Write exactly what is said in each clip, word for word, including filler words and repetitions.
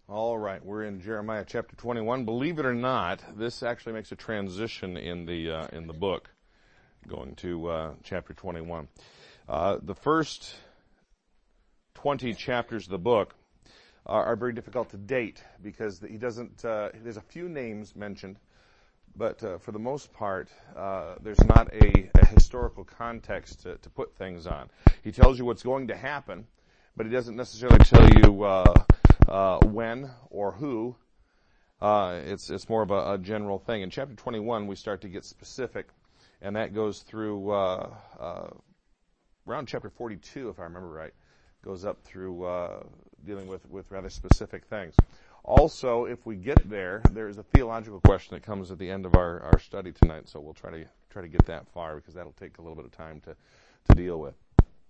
All right, we're in Jeremiah chapter twenty-one. Believe it or not, this actually makes a transition in the uh, in the book, going to uh, chapter twenty-one. Uh, the first twenty chapters of the book are, are very difficult to date because he doesn't. Uh, there's a few names mentioned, but uh, for the most part, uh, there's not a, a historical context to, to put things on. He tells you what's going to happen, but he doesn't necessarily tell you uh, uh, when or who. Uh, it's it's more of a, a general thing. In chapter twenty-one, we start to get specific, and that goes through uh, uh, around chapter forty-two, if I remember right. Goes up through uh, dealing with, with rather specific things. Also, if we get there, there's a theological question that comes at the end of our, our study tonight, so we'll try to try to get that far because that'll take a little bit of time to, to deal with.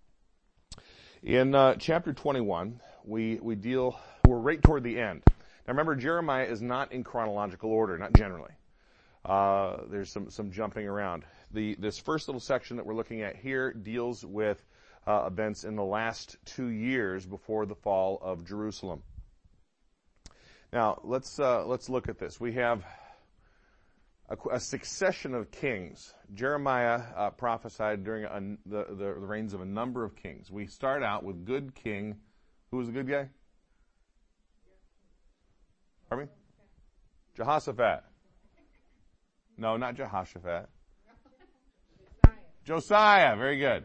In uh, chapter twenty-one, we we deal, we're right toward the end. Now remember, Jeremiah is not in chronological order, not generally. Uh, there's some, some jumping around. The This first little section that we're looking at here deals with uh, events in the last two years before the fall of Jerusalem. Now, let's uh, let's look at this. We have a, a succession of kings. Jeremiah uh, prophesied during a, the, the, the reigns of a number of kings. We start out with good king. Who was the good guy? Pardon me? Jehoshaphat. No, not Jehoshaphat. Josiah. Josiah. Very good.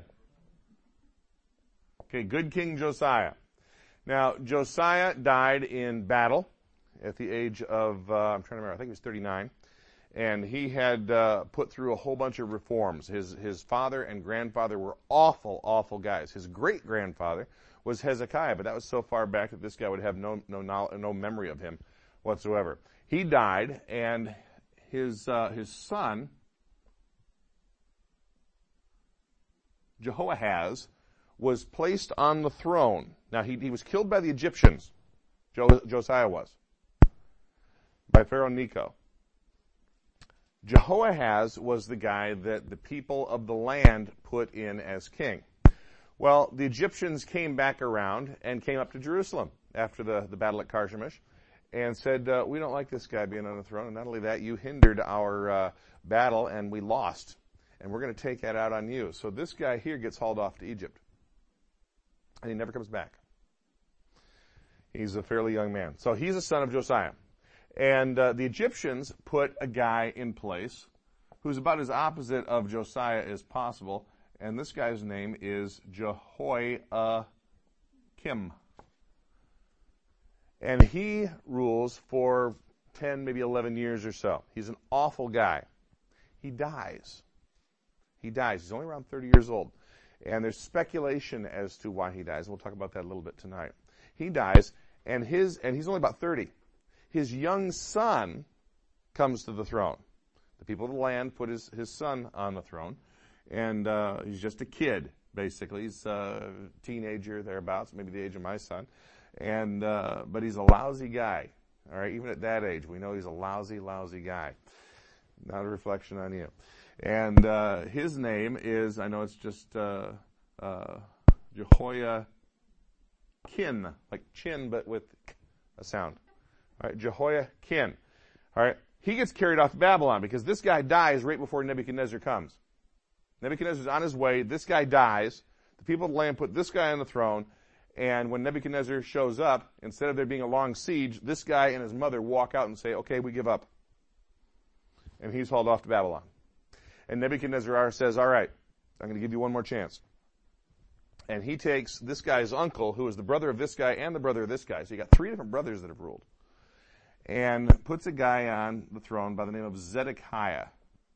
Okay, good King Josiah. Now, Josiah died in battle at the age of, uh, I'm trying to remember, I think he was thirty-nine. And he had uh, put through a whole bunch of reforms. His his father and grandfather were awful, awful guys. His great-grandfather was Hezekiah, but that was so far back that this guy would have no no no memory of him whatsoever. He died, and his uh, his son, Jehoahaz, was placed on the throne. Now, he, he was killed by the Egyptians. Jo, Josiah was. By Pharaoh Necho. Jehoahaz was the guy that the people of the land put in as king. Well, the Egyptians came back around and came up to Jerusalem after the, the battle at Carchemish and said, uh, we don't like this guy being on the throne, and not only that, you hindered our uh, battle and we lost, and we're going to take that out on you. So this guy here gets hauled off to Egypt, and he never comes back. He's a fairly young man. So he's a son of Josiah. And uh, the Egyptians put a guy in place who's about as opposite of Josiah as possible, and this guy's name is Jehoiakim. And he rules for ten, maybe eleven years or so. He's an awful guy. He dies. He dies. He's only around thirty years old. And there's speculation as to why he dies. We'll talk about that a little bit tonight. He dies, and his and he's only about thirty. His young son comes to the throne. The people of the land put his, his son on the throne, and uh, he's just a kid, basically. He's a teenager, thereabouts, maybe the age of my son. And uh, but he's a lousy guy. All right, even at that age, we know he's a lousy, lousy guy. Not a reflection on you. And uh, his name is, I know it's just uh, uh, Jehoiakim, like chin, but with a sound. All right, Jehoiakim. All right, he gets carried off to Babylon because this guy dies right before Nebuchadnezzar comes. Nebuchadnezzar's on his way. This guy dies. The people of the land put this guy on the throne. And when Nebuchadnezzar shows up, instead of there being a long siege, this guy and his mother walk out and say, okay, we give up. And he's hauled off to Babylon. And Nebuchadnezzar says, all right, I'm going to give you one more chance. And he takes this guy's uncle, who is the brother of this guy and the brother of this guy. So you got three different brothers that have ruled. And puts a guy on the throne by the name of Zedekiah.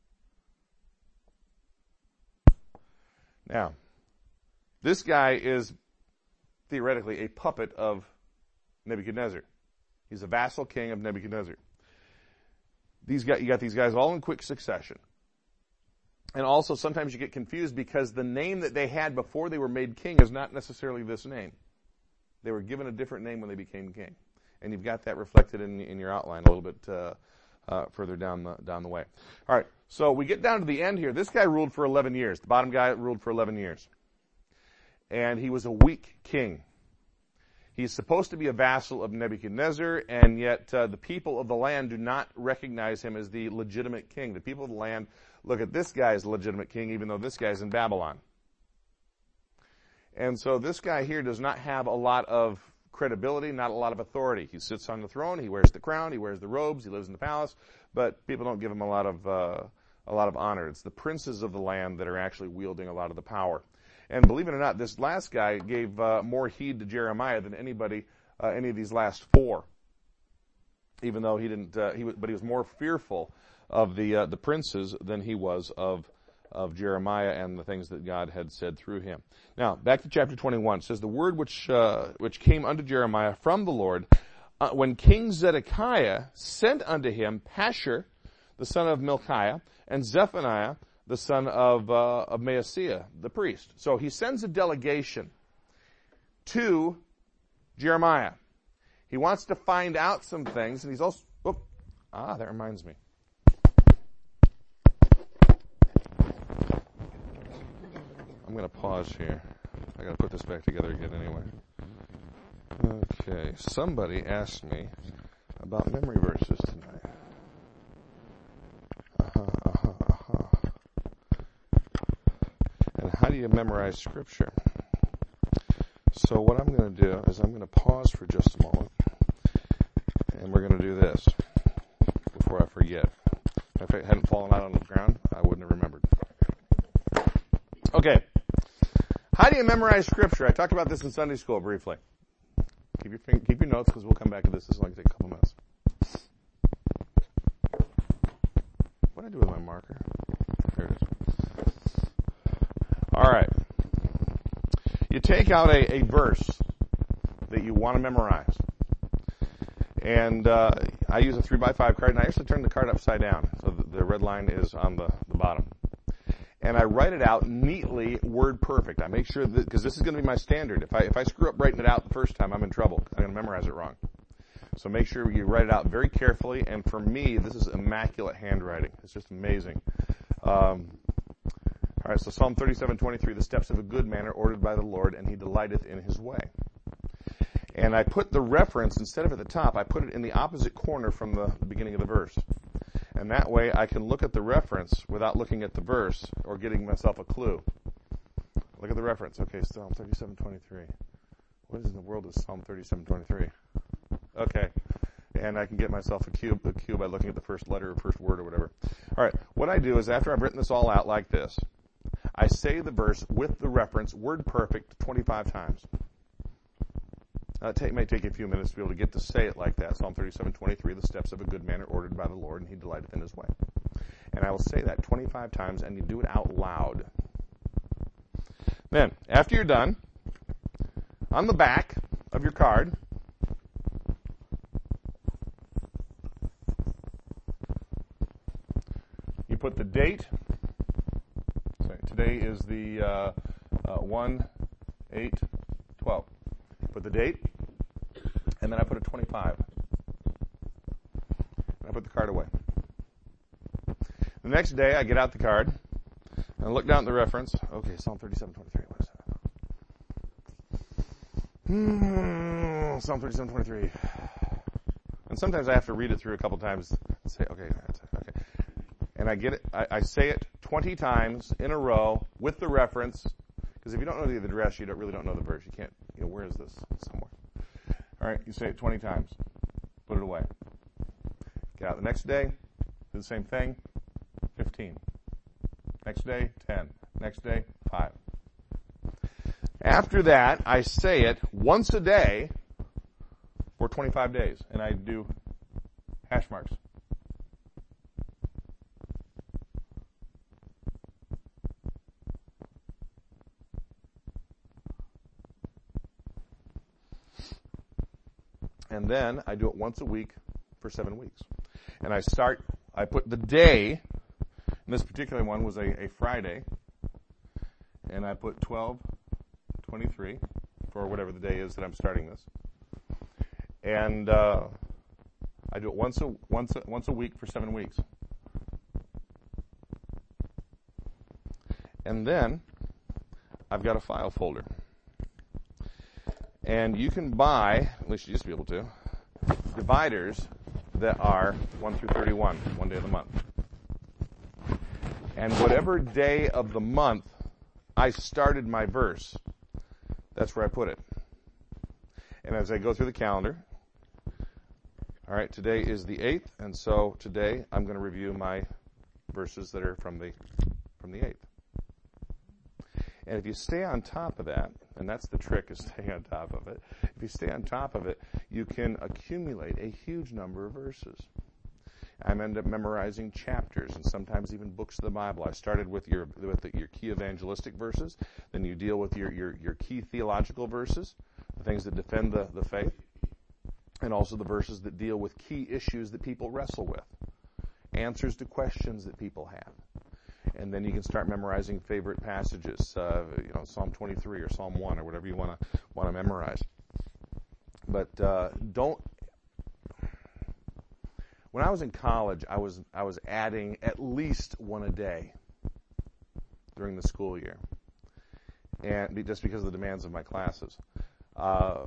Now, this guy is theoretically a puppet of Nebuchadnezzar. He's a vassal king of Nebuchadnezzar. These guys, you got these guys all in quick succession. And also sometimes you get confused because the name that they had before they were made king is not necessarily this name. They were given a different name when they became king. And you've got that reflected in, in your outline a little bit uh, uh, further down the down the way. All right, so we get down to the end here. This guy ruled for eleven years. The bottom guy ruled for eleven years. And he was a weak king. He's supposed to be a vassal of Nebuchadnezzar, and yet uh, the people of the land do not recognize him as the legitimate king. The people of the land look at this guy as the legitimate king, even though this guy's in Babylon. And so this guy here does not have a lot of credibility, not a lot of authority. He sits on the throne, he wears the crown, he wears the robes, he lives in the palace, but people don't give him a lot of uh, a lot of honor. It's the princes of the land that are actually wielding a lot of the power. And believe it or not, this last guy gave uh, more heed to Jeremiah than anybody, uh, any of these last four. Even though he didn't, uh, he was, but he was more fearful of the uh, the princes than he was of of Jeremiah and the things that God had said through him. Now, back to chapter twenty-one. It says, the word which uh, which came unto Jeremiah from the Lord, uh, when King Zedekiah sent unto him Pashur, the son of Milchiah, and Zephaniah, the son of, uh, of Maaseiah, the priest. So he sends a delegation to Jeremiah. He wants to find out some things, and he's also, oh, ah, that reminds me. I'm going to pause here. I got to put this back together again anyway. Okay, somebody asked me about memory verses tonight. Uh-huh, uh-huh, uh-huh. And how do you memorize Scripture? So what I'm going to do is I'm going to pause for just a moment, and we're going to do this before I forget. If it hadn't fallen out on the ground, I wouldn't have remembered. Okay. How do you memorize Scripture? I talked about this in Sunday school briefly. Keep your keep your notes because we'll come back to this. This will only take a couple minutes. What did I do with my marker? Here it is. All right. You take out a, a verse that you want to memorize. And uh, I use a three by five card, and I actually turn the card upside down. So the, the red line is on the, the bottom. And I write it out neatly, word perfect. I make sure that, because this is going to be my standard. If I if I screw up writing it out the first time, I'm in trouble. I'm going to memorize it wrong. So make sure you write it out very carefully. And for me, this is immaculate handwriting. It's just amazing. Um, all right, so Psalm thirty-seven twenty-three, the steps of a good man are ordered by the Lord, and he delighteth in his way. And I put the reference, instead of at the top, I put it in the opposite corner from the, the beginning of the verse. And that way I can look at the reference without looking at the verse or getting myself a clue. Look at the reference. Okay, Psalm thirty-seven twenty-three. What in the world is Psalm thirty-seven twenty-three? Okay. And I can get myself a cue, a cue by looking at the first letter or first word or whatever. All right. What I do is after I've written this all out like this, I say the verse with the reference, word perfect, twenty-five times. Uh, it may take a few minutes to be able to get to say it like that. Psalm thirty-seven twenty-three, the steps of a good man are ordered by the Lord, and he delighteth in his way. And I will say that twenty-five times, and you do it out loud. Then, after you're done, on the back of your card, you put the date. Sorry, today is the uh, uh, one eight twelve. Put the date, and then I put a twenty-five. And I put the card away. The next day, I get out the card, and I look down at the reference. Okay, Psalm thirty-seven twenty-three. What is that? Hmm, Psalm thirty-seven twenty-three. And sometimes I have to read it through a couple times and say, okay, that's it, okay. And I get it, I, I say it twenty times in a row with the reference, because if you don't know the address, you don't, really don't know the verse. You can't, you know, where is this? Somewhere. All right, you say it twenty times. Put it away. Get out the next day, do the same thing, fifteen. Next day, ten. Next day, five. After that, I say it once a day for twenty-five days, and I do hash marks. And then I do it once a week for seven weeks. And I start, I put the day, and this particular one was a, a Friday, and I put twelve twenty-three for whatever the day is that I'm starting this. And uh, I do it once a, once a, once a week for seven weeks. And then I've got a file folder. And you can buy, at least you used to be able to, dividers that are one through thirty-one, one day of the month. And whatever day of the month I started my verse, that's where I put it. And as I go through the calendar, all right, today is the eighth, and so today I'm going to review my verses that are from the from the eighth. And if you stay on top of that, and that's the trick, is staying on top of it. If you stay on top of it, you can accumulate a huge number of verses. I end up memorizing chapters and sometimes even books of the Bible. I started with your with the, your key evangelistic verses. Then you deal with your, your, your key theological verses, the things that defend the, the faith, and also the verses that deal with key issues that people wrestle with, answers to questions that people have. And then you can start memorizing favorite passages, uh, you know, Psalm twenty-three or Psalm one or whatever you want to want to memorize. But uh, don't. When I was in college, I was I was adding at least one a day during the school year, and just because of the demands of my classes. Uh,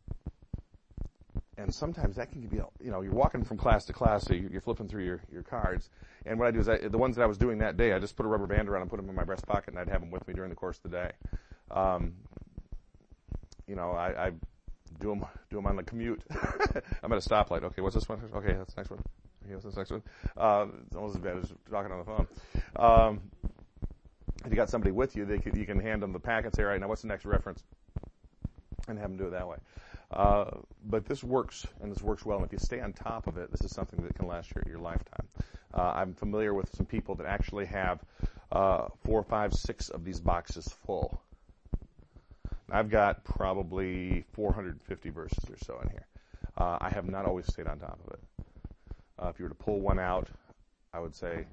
and sometimes that can be, you know, you're walking from class to class, so you're flipping through your, your cards. And what I do is, I, the ones that I was doing that day, I just put a rubber band around and put them in my breast pocket, and I'd have them with me during the course of the day. Um, you know, I, I do them do them on the commute. I'm at a stoplight. Okay, what's this one? Okay, that's the next one. Okay, what's this next one? Uh, it's almost as bad as talking on the phone. Um, if you got somebody with you, they can, you can hand them the packet and say, all right, now what's the next reference? And have them do it that way. Uh, but this works, and this works well. And if you stay on top of it, this is something that can last your, your lifetime. Uh, I'm familiar with some people that actually have uh, four, five, six of these boxes full. I've got probably four hundred fifty verses or so in here. Uh, I have not always stayed on top of it. Uh, if you were to pull one out, I would say,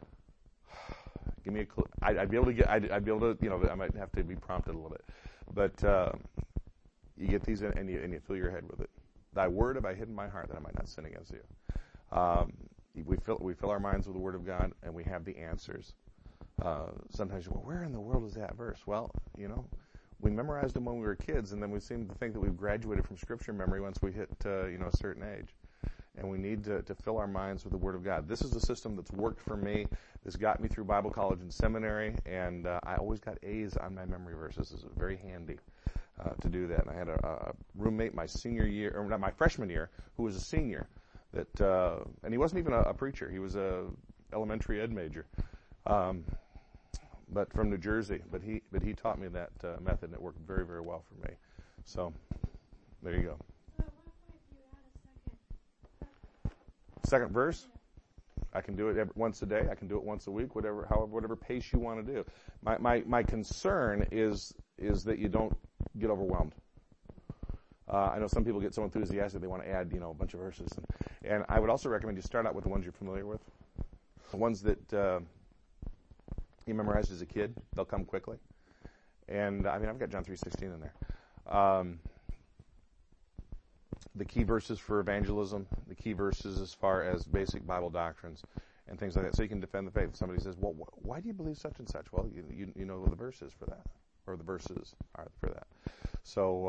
give me a clue. I'd, I'd be able to get, I'd, I'd be able to, you know, I might have to be prompted a little bit. But uh, you get these in, and you, and you fill your head with it. Thy word have I hidden in my heart that I might not sin against you. Um, we fill we fill our minds with the word of God, and we have the answers. Uh, sometimes you go, where in the world is that verse? Well, you know, we memorized them when we were kids, and then we seem to think that we've graduated from Scripture memory once we hit, uh, you know, a certain age. And we need to, to fill our minds with the Word of God. This is a system that's worked for me. This got me through Bible college and seminary, and uh, I always got A's on my memory verses. This is very handy uh, to do that. And I had a, a roommate my senior year, or not my freshman year, who was a senior. That uh, and he wasn't even a, a preacher. He was a elementary ed major. Um, but from New Jersey. But he but he taught me that uh, method, and it worked very, very well for me. So there you go. So at what point do you add a second? Second verse. I can do it every, once a day. I can do it once a week, whatever, however, whatever pace you want to do. My my my concern is is that you don't get overwhelmed. Uh, I know some people get so enthusiastic they want to add, you know, a bunch of verses, and, and I would also recommend you start out with the ones you're familiar with, the ones that uh, you memorized as a kid. They'll come quickly, and I mean I've got John three sixteen in there. Um, the key verses for evangelism, the key verses as far as basic Bible doctrines and things like that, so you can defend the faith. If somebody says, well, wh- why do you believe such and such? Well, you, you, you know the verses for that, or the verses are for that. So,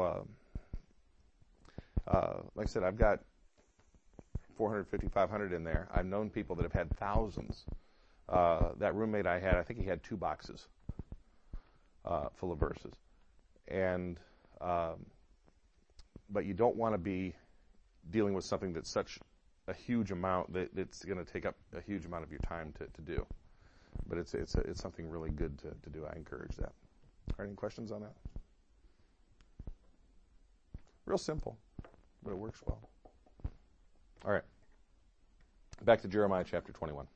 uh, uh, like I said, I've got four hundred fifty, five hundred in there. I've known people that have had thousands. Uh, that roommate I had, I think he had two boxes uh, full of verses. And... Um, but you don't want to be dealing with something that's such a huge amount that it's going to take up a huge amount of your time to, to do. But it's it's a, it's something really good to, to do. I encourage that. Are any questions on that? Real simple, but it works well. All right. Back to Jeremiah chapter twenty-one.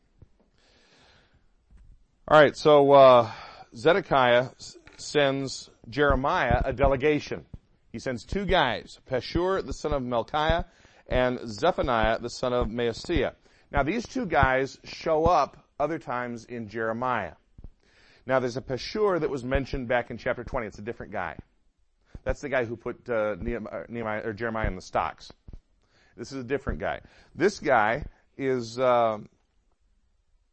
All right, so uh, Zedekiah sends Jeremiah a delegation. He sends two guys, Pashur, the son of Melchiah, and Zephaniah, the son of Maaseiah. Now, these two guys show up other times in Jeremiah. Now, there's a Pashur that was mentioned back in chapter twenty. It's a different guy. That's the guy who put uh, Nehemiah, or Jeremiah in the stocks. This is a different guy. This guy is uh,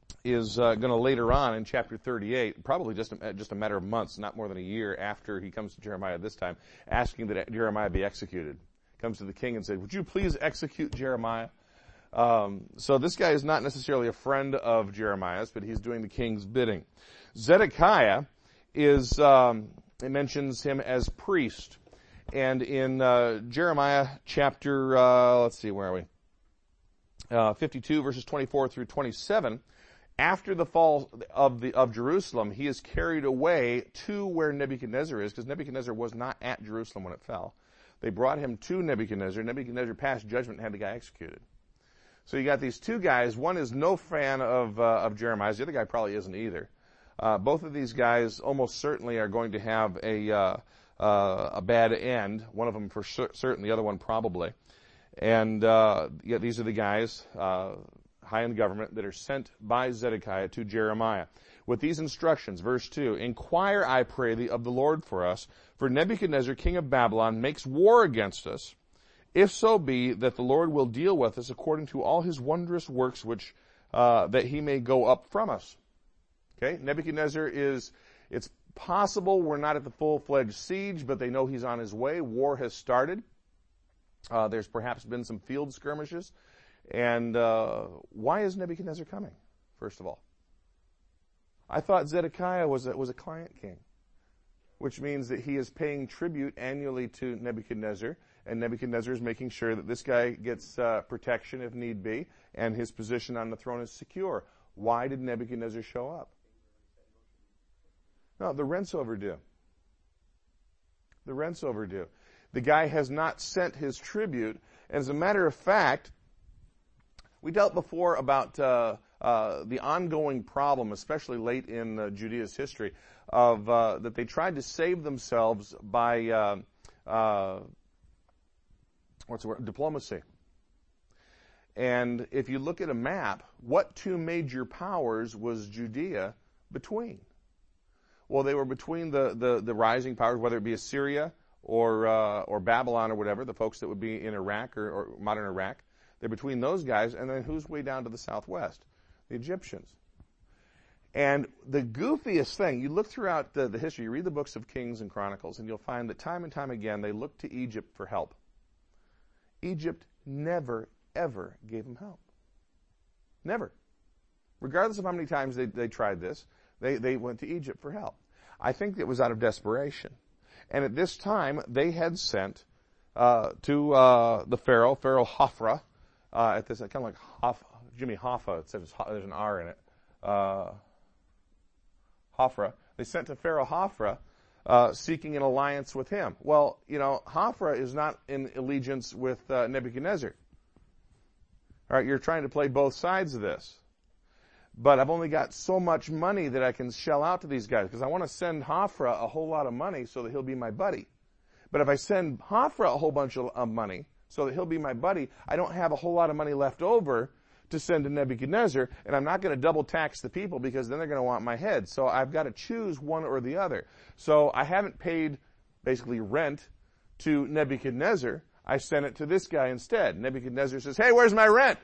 is uh, going to later on in chapter thirty-eight, probably just a, just a matter of months, not more than a year after he comes to Jeremiah this time, asking that Jeremiah be executed. Comes to the king and said, would you please execute Jeremiah? Um, so this guy is not necessarily a friend of Jeremiah's, but he's doing the king's bidding. Zedekiah is, um, it mentions him as priest. And in uh, Jeremiah chapter, uh, let's see, where are we? Uh, fifty-two, verses twenty-four through twenty-seven, after the fall of the of Jerusalem, he is carried away to where Nebuchadnezzar is, because Nebuchadnezzar was not at Jerusalem when it fell. They brought him to Nebuchadnezzar. Nebuchadnezzar passed judgment and had the guy executed. So you got these two guys. One is no fan of uh, of Jeremiah's. The other guy probably isn't either. Uh, both of these guys almost certainly are going to have a uh, uh, a bad end. One of them for cer- certain, the other one probably. And uh, yeah, these are the guys uh, high in government that are sent by Zedekiah to Jeremiah with these instructions. Verse two: Inquire, I pray thee, of the Lord for us, for Nebuchadnezzar, king of Babylon, makes war against us. If so be that the Lord will deal with us according to all his wondrous works, which uh, that he may go up from us. Okay, Nebuchadnezzar is. It's possible we're not at the full-fledged siege, but they know he's on his way. War has started. Uh, there's perhaps been some field skirmishes. And uh, why is Nebuchadnezzar coming, first of all? I thought Zedekiah was a, was a client king, which means that he is paying tribute annually to Nebuchadnezzar, and Nebuchadnezzar is making sure that this guy gets uh, protection if need be, and his position on the throne is secure. Why did Nebuchadnezzar show up? No, the rent's overdue. The rent's overdue. The guy has not sent his tribute. And as a matter of fact, we dealt before about uh, uh, the ongoing problem, especially late in uh, Judea's history, of uh, that they tried to save themselves by uh, uh, what's the word? Diplomacy. And if you look at a map, what two major powers was Judea between? Well, they were between the, the, the rising powers, whether it be Assyria or uh, or Babylon or whatever, the folks that would be in Iraq or, or modern Iraq. They're between those guys, and then who's way down to the southwest? The Egyptians. And the goofiest thing, you look throughout the, the history, you read the books of Kings and Chronicles, and you'll find that time and time again they look to Egypt for help. Egypt never, ever gave them help. Never. Regardless of how many times they, they tried this, they, they went to Egypt for help. I think it was out of desperation. And at this time, they had sent uh, to uh, the Pharaoh, Pharaoh Hophra, uh, at this, kind of like Hof, Jimmy Hoffa, it says there's an R in it, uh, Hophra. They sent to Pharaoh Hophra uh, seeking an alliance with him. Well, you know, Hophra is not in allegiance with uh, Nebuchadnezzar. All right, you're trying to play both sides of this. But I've only got so much money that I can shell out to these guys because I want to send Hophra a whole lot of money so that he'll be my buddy. But if I send Hophra a whole bunch of uh, money so that he'll be my buddy, I don't have a whole lot of money left over to send to Nebuchadnezzar, and I'm not going to double tax the people because then they're going to want my head. So I've got to choose one or the other. So I haven't paid basically rent to Nebuchadnezzar. I sent it to this guy instead. Nebuchadnezzar says, hey, where's my rent?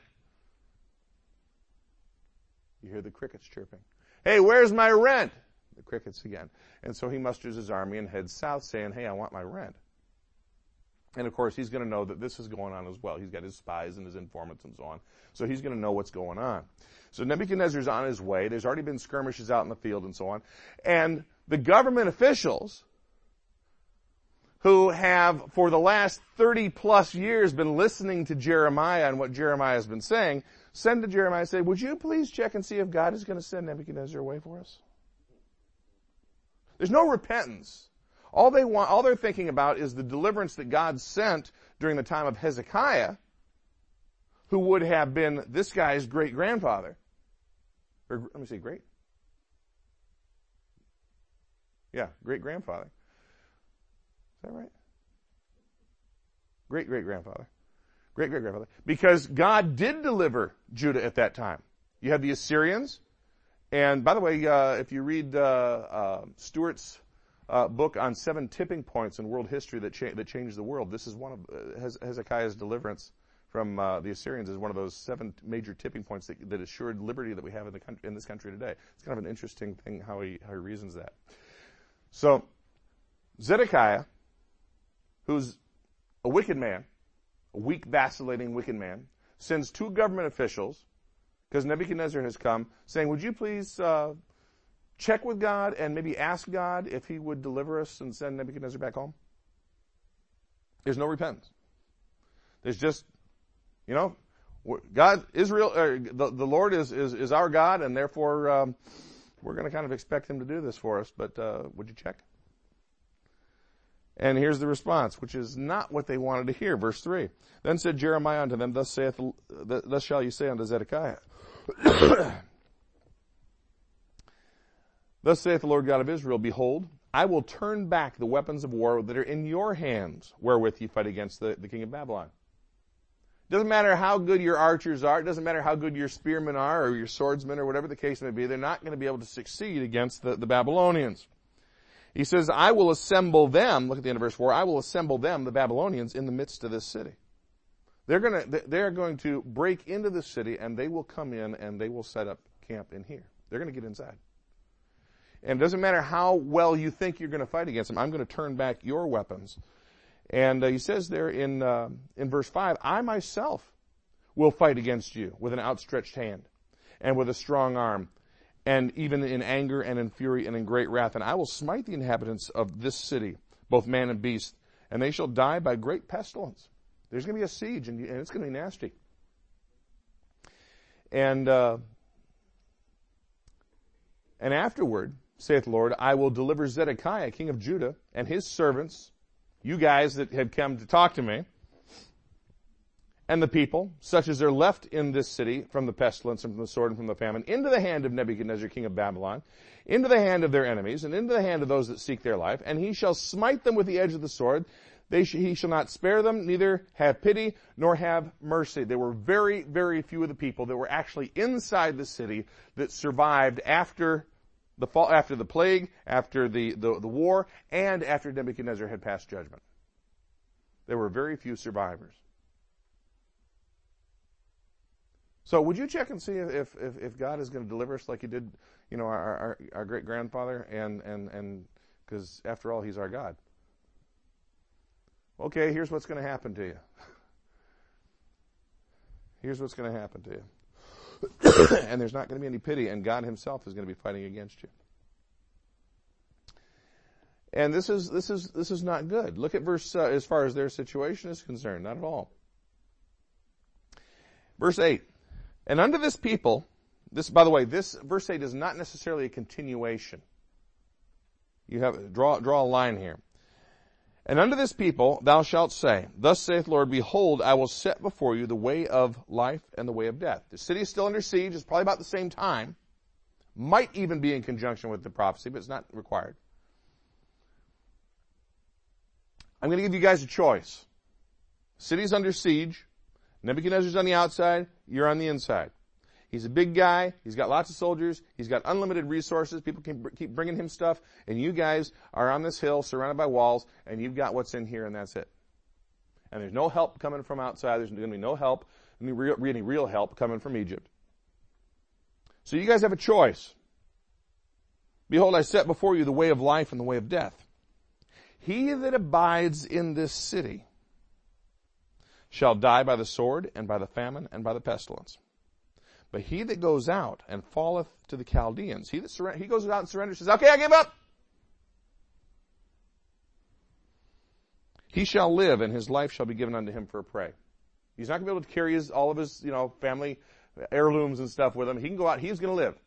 You hear the crickets chirping. Hey, where's my rent? The crickets again. And so he musters his army and heads south saying, hey, I want my rent. And of course, he's going to know that this is going on as well. He's got his spies and his informants and so on. So he's going to know what's going on. So Nebuchadnezzar's on his way. There's already been skirmishes out in the field and so on. And the government officials who have, for the last thirty plus years, been listening to Jeremiah and what Jeremiah has been saying, send to Jeremiah and say, would you please check and see if God is going to send Nebuchadnezzar away for us? There's no repentance. All they want, all they're thinking about is the deliverance that God sent during the time of Hezekiah, who would have been this guy's great-grandfather. Or, let me see, great? Yeah, great-grandfather. Is that right? Great-great-grandfather. Great-great-grandfather. Because God did deliver Judah at that time. You had the Assyrians. And by the way, uh, if you read uh, uh, Stuart's uh, book on seven tipping points in world history that, cha- that changed the world, this is one of uh, Hezekiah's deliverance from uh, the Assyrians is one of those seven major tipping points that, that assured liberty that we have in the country, in this country today. It's kind of an interesting thing how he how he reasons that. So Zedekiah, who's a wicked man, a weak, vacillating, wicked man, sends two government officials, because Nebuchadnezzar has come, saying, would you please uh, check with God and maybe ask God if he would deliver us and send Nebuchadnezzar back home? There's no repentance. There's just, you know, God, Israel, uh, the, the Lord is, is, is our God, and therefore um, we're going to kind of expect him to do this for us, but uh, would you check? And here's the response, which is not what they wanted to hear. Verse three. Then said Jeremiah unto them, Thus saith, thus shall you say unto Zedekiah, Thus saith the Lord God of Israel, Behold, I will turn back the weapons of war that are in your hands, wherewith you fight against the, the king of Babylon. Doesn't matter how good your archers are, it doesn't matter how good your spearmen are, or your swordsmen, or whatever the case may be, they're not going to be able to succeed against the, the Babylonians. He says, I will assemble them, look at the end of verse four, I will assemble them, the Babylonians, in the midst of this city. They're going to, they're going to break into the city, and they will come in, and they will set up camp in here. They're going to get inside. And it doesn't matter how well you think you're going to fight against them, I'm going to turn back your weapons. And uh, he says there in, uh, in verse five, I myself will fight against you with an outstretched hand, and with a strong arm, and even in anger and in fury and in great wrath. And I will smite the inhabitants of this city, both man and beast, and they shall die by great pestilence. There's going to be a siege, and, and it's going to be nasty. And, uh, and afterward, saith the Lord, I will deliver Zedekiah, king of Judah, and his servants, you guys that have come to talk to me, and the people, such as are left in this city from the pestilence and from the sword and from the famine, into the hand of Nebuchadnezzar, king of Babylon, into the hand of their enemies, and into the hand of those that seek their life, and he shall smite them with the edge of the sword. They sh- he shall not spare them, neither have pity, nor have mercy. There were very, very few of the people that were actually inside the city that survived after the fall, after the plague, after the, the, the war, and after Nebuchadnezzar had passed judgment. There were very few survivors. So would you check and see if, if, if God is going to deliver us like he did, you know, our, our, our great-grandfather, and, and, and, because after all, he's our God. Okay, here's what's going to happen to you. Here's what's going to happen to you. And there's not going to be any pity, and God himself is going to be fighting against you. And this is, this is, this is not good. Look at verse, uh, as far as their situation is concerned, not at all. Verse eight. And unto this people, this, by the way, this verse eight is not necessarily a continuation. You have, draw, draw a line here. And unto this people thou shalt say, Thus saith the Lord, Behold, I will set before you the way of life and the way of death. The city is still under siege. It's probably about the same time. Might even be in conjunction with the prophecy, but it's not required. I'm going to give you guys a choice. City's under siege. Nebuchadnezzar's on the outside, you're on the inside. He's a big guy, he's got lots of soldiers, he's got unlimited resources, people can br- keep bringing him stuff, and you guys are on this hill surrounded by walls, and you've got what's in here, and that's it. And there's no help coming from outside, there's going to be no help, any real, any real help coming from Egypt. So you guys have a choice. Behold, I set before you the way of life and the way of death. He that abides in this city shall die by the sword, and by the famine, and by the pestilence. But he that goes out and falleth to the Chaldeans, he that surrender, he goes out and surrenders, says, okay, I give up. He shall live, and his life shall be given unto him for a prey. He's not going to be able to carry his, all of his, you know, family heirlooms and stuff with him. He can go out, he's going to live.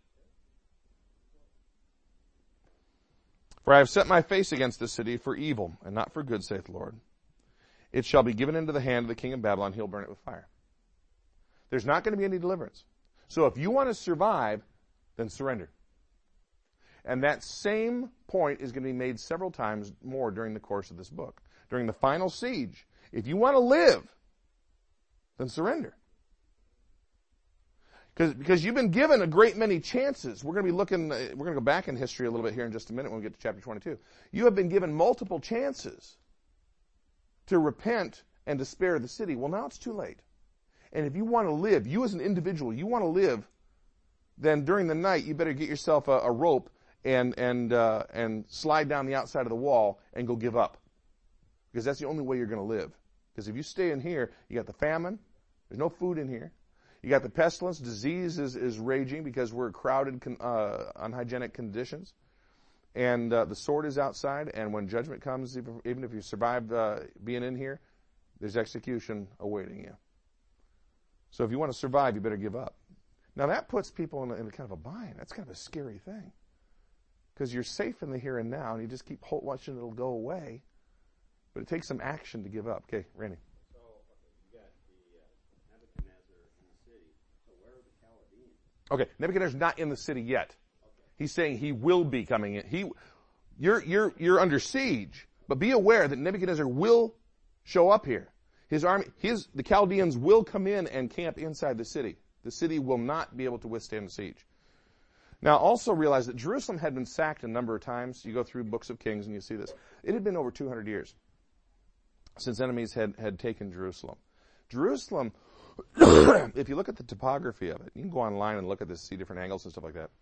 For I have set my face against this city for evil, and not for good, saith the Lord. It shall be given into the hand of the king of Babylon. He'll burn it with fire. There's not going to be any deliverance. So if you want to survive, then surrender. And that same point is going to be made several times more during the course of this book. During the final siege, if you want to live, then surrender. Because, because you've been given a great many chances. We're going to be looking, we're going to go back in history a little bit here in just a minute when we get to chapter twenty-two. You have been given multiple chances to repent and to spare the city. Well, now it's too late. And if you want to live, you as an individual, you want to live, then during the night you better get yourself a, a rope and and uh, and slide down the outside of the wall and go give up, because that's the only way you're going to live. Because if you stay in here, you got the famine. There's no food in here. You got the pestilence. Disease is, is raging because we're crowded, uh, unhygienic conditions. And uh, the sword is outside. And when judgment comes, even, even if you survive uh, being in here, there's execution awaiting you. So if you want to survive, you better give up. Now that puts people in a, in a kind of a bind. That's kind of a scary thing. Because you're safe in the here and now, and you just keep watching it'll go away. But it takes some action to give up. Okay, Randy. So, okay, you got the uh, Nebuchadnezzar in the city. So where are the Chaldeans? Okay, Nebuchadnezzar's not in the city yet. Okay. He's saying he will be coming in. He, you're, you're, you're under siege, but be aware that Nebuchadnezzar will show up here. His army, his, the Chaldeans will come in and camp inside the city. The city will not be able to withstand the siege. Now, also realize that Jerusalem had been sacked a number of times. You go through books of Kings and you see this. It had been over two hundred years since enemies had, had taken Jerusalem. Jerusalem, if you look at the topography of it, you can go online and look at this, see different angles and stuff like that.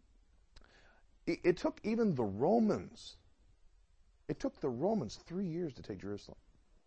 It, it took even the Romans, it took the Romans three years to take Jerusalem.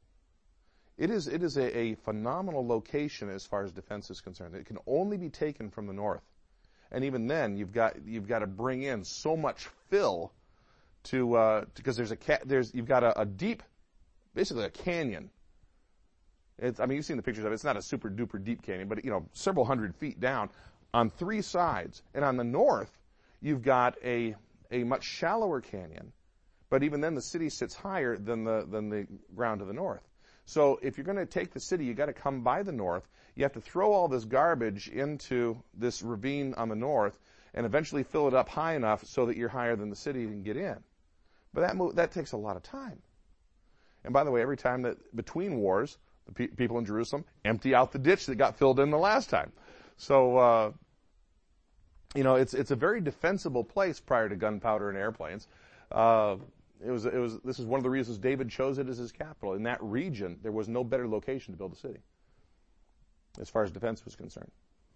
It is, it is a, a phenomenal location as far as defense is concerned. It can only be taken from the north. And even then, you've got you've got to bring in so much fill to uh, because there's a ca- there's you've got a, a deep, basically a canyon. It's I mean you've seen the pictures of it. It's not a super duper deep canyon, but you know several hundred feet down on three sides. And on the north, you've got a a much shallower canyon, but even then the city sits higher than the than the ground to the north. So if you're going to take the city, you got to come by the north. You have to throw all this garbage into this ravine on the north and eventually fill it up high enough so that you're higher than the city and get in. But that move, that takes a lot of time. And by the way, every time that between wars, the pe- people in Jerusalem empty out the ditch that got filled in the last time. So, uh, you know, it's it's a very defensible place prior to gunpowder and airplanes. Uh, It was, it was, this is one of the reasons David chose it as his capital. In that region, there was no better location to build a city, as far as defense was concerned.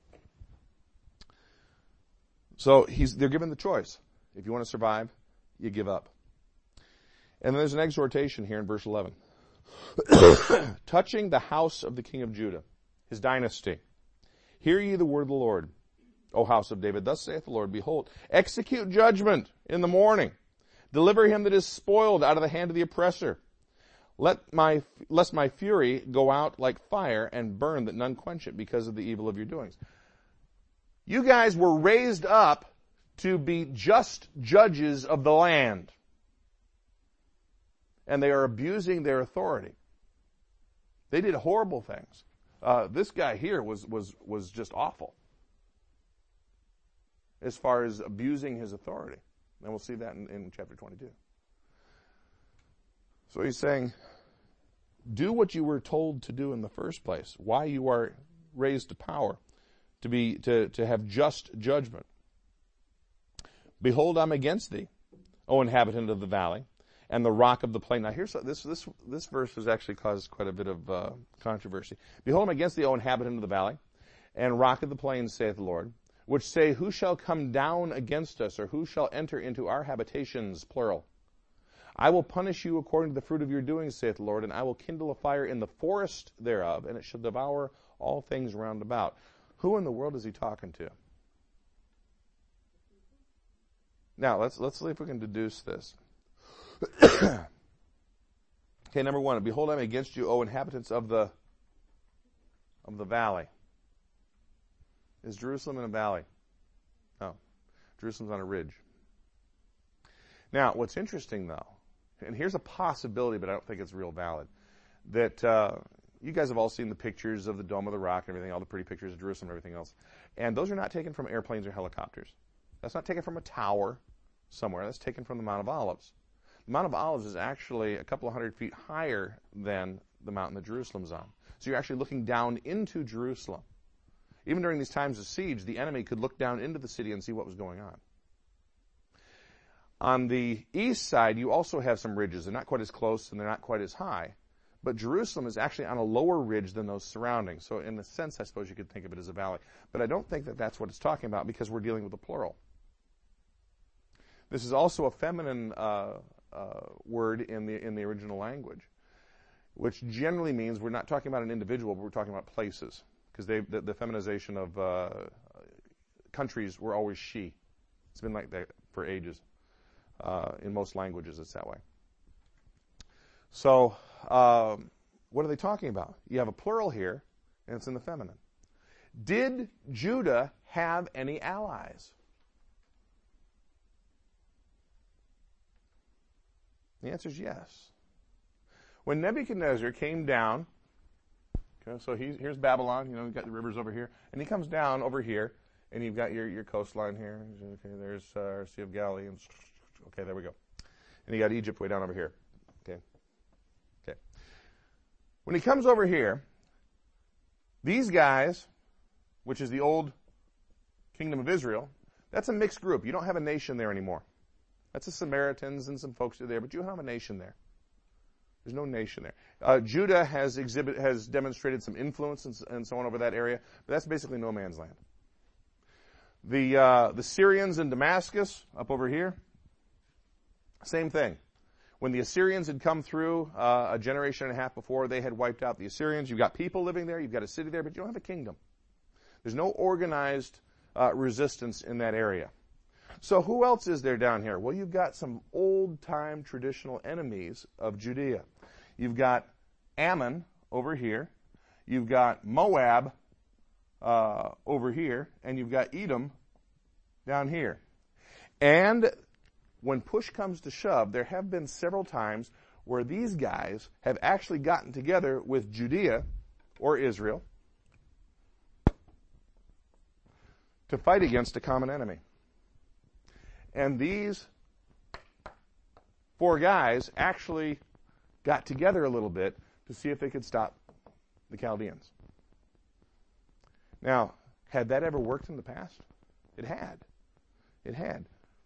So he's, they're given the choice. If you want to survive, you give up. And then there's an exhortation here in verse eleven. Touching the house of the king of Judah, his dynasty. Hear ye the word of the Lord, O house of David. Thus saith the Lord, behold, execute judgment in the morning. Deliver him that is spoiled out of the hand of the oppressor. Let my, lest my fury go out like fire and burn that none quench it because of the evil of your doings. You guys were raised up to be just judges of the land. And they are abusing their authority. They did horrible things. Uh, this guy here was, was, was just awful as far as abusing his authority. And we'll see that in, in chapter twenty-two. So he's saying, do what you were told to do in the first place. Why you are raised to power, to be to, to have just judgment. Behold, I'm against thee, O inhabitant of the valley, and the rock of the plain. Now here's this this this verse has actually caused quite a bit of uh, controversy. Behold, I'm against thee, O inhabitant of the valley, and rock of the plain, saith the Lord, which say, who shall come down against us, or who shall enter into our habitations, plural? I will punish you according to the fruit of your doings, saith the Lord, and I will kindle a fire in the forest thereof, and it shall devour all things round about. Who in the world is he talking to? Now, let's let's see if we can deduce this. Okay, number one, behold, I'm against you, O inhabitants of the of the valley. Is Jerusalem in a valley? No. Jerusalem's on a ridge. Now, what's interesting, though, and here's a possibility, but I don't think it's real valid, that uh, you guys have all seen the pictures of the Dome of the Rock and everything, all the pretty pictures of Jerusalem and everything else. And those are not taken from airplanes or helicopters. That's not taken from a tower somewhere. That's taken from the Mount of Olives. The Mount of Olives is actually a couple of hundred feet higher than the mountain that Jerusalem's on. So you're actually looking down into Jerusalem. Even during these times of siege, the enemy could look down into the city and see what was going on. On the east side, you also have some ridges. They're not quite as close and they're not quite as high. But Jerusalem is actually on a lower ridge than those surroundings. So in a sense, I suppose you could think of it as a valley. But I don't think that that's what it's talking about because we're dealing with a plural. This is also a feminine uh, uh, word in the in the original language, which generally means we're not talking about an individual, but we're talking about places. Because they the, the feminization of uh, countries were always she. It's been like that for ages. Uh, in most languages, it's that way. So, um, what are they talking about? You have a plural here, and it's in the feminine. Did Judah have any allies? The answer is yes. When Nebuchadnezzar came down, okay, so he's, here's Babylon, you know, you've got the rivers over here, and he comes down over here, and you've got your, your coastline here. Okay, there's uh, our Sea of Galilee, and okay, there we go. And you got Egypt way down over here. Okay. Okay. When he comes over here, these guys, which is the old kingdom of Israel, that's a mixed group. You don't have a nation there anymore. That's the Samaritans and some folks are there, but you don't have a nation there. There's no nation there. Uh, Judah has exhibit has demonstrated some influence and, and so on over that area, but that's basically no man's land. The uh, the Syrians in Damascus, up over here, same thing. When the Assyrians had come through uh, a generation and a half before, they had wiped out the Assyrians. You've got people living there, you've got a city there, but you don't have a kingdom. There's no organized uh, resistance in that area. So who else is there down here? Well, you've got some old-time traditional enemies of Judea. You've got Ammon over here. You've got Moab uh, over here. And you've got Edom down here. And when push comes to shove, there have been several times where these guys have actually gotten together with Judea or Israel to fight against a common enemy. And these four guys actually got together a little bit to see if they could stop the Chaldeans. Now, had that ever worked in the past? It had. It had.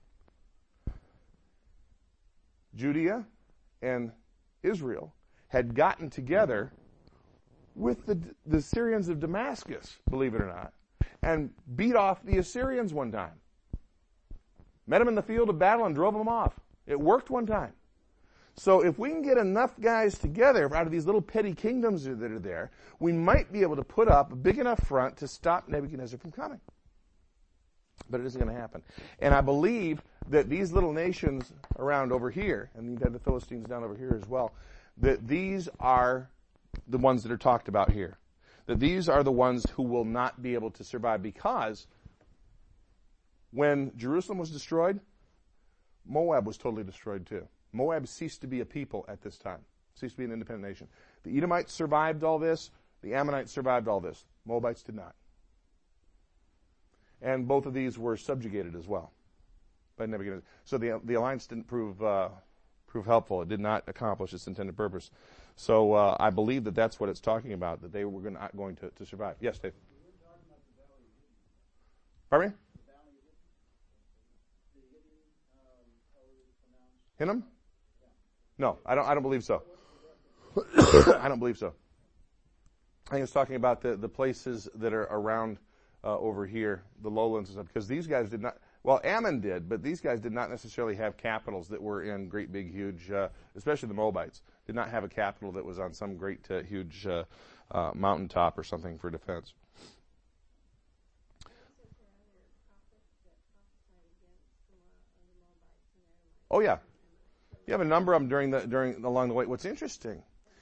Judea and Israel had gotten together with the, the Syrians of Damascus, believe it or not, and beat off the Assyrians one time. Met them in the field of battle and drove them off. It worked one time. So if we can get enough guys together out of these little petty kingdoms that are there, we might be able to put up a big enough front to stop Nebuchadnezzar from coming. But it isn't going to happen. And I believe that these little nations around over here, and you've got the Philistines down over here as well, that these are the ones that are talked about here. That these are the ones who will not be able to survive because when Jerusalem was destroyed, Moab was totally destroyed too. Moab ceased to be a people at this time. Ceased to be an independent nation. The Edomites survived all this. The Ammonites survived all this. Moabites did not. And both of these were subjugated as well by Nebuchadnezzar. So the the alliance didn't prove uh, prove helpful. It did not accomplish its intended purpose. So uh, I believe that that's what it's talking about, that they were not going to, to survive. Yes, Dave? Pardon me? Hinnom? No, I don't. I don't believe so. I don't believe so. I think it's talking about the, the places that are around uh, over here, the lowlands and stuff, because these guys did not. Well, Ammon did, but these guys did not necessarily have capitals that were in great, big, huge. Uh, especially the Moabites did not have a capital that was on some great, uh, huge uh, uh, mountaintop or something for defense. Oh yeah. You have a number of them during the during along the way. What's interesting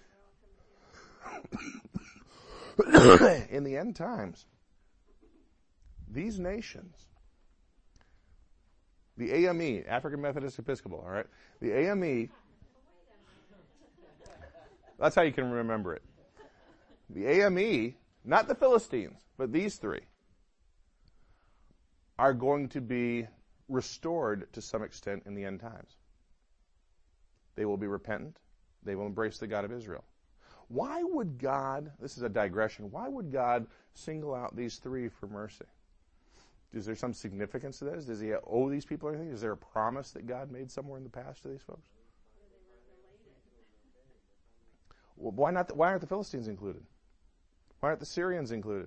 in the end times, these nations, the A M E, African Methodist Episcopal, all right, the A M E. That's how you can remember it. The A M E, not the Philistines, but these three, are going to be restored to some extent in the end times. They will be repentant. They will embrace the God of Israel. Why would God, this is a digression, why would God single out these three for mercy? Is there some significance to this? Does he owe these people anything? Is there a promise that God made somewhere in the past to these folks? Well, why not? The, why aren't the Philistines included? Why aren't the Syrians included?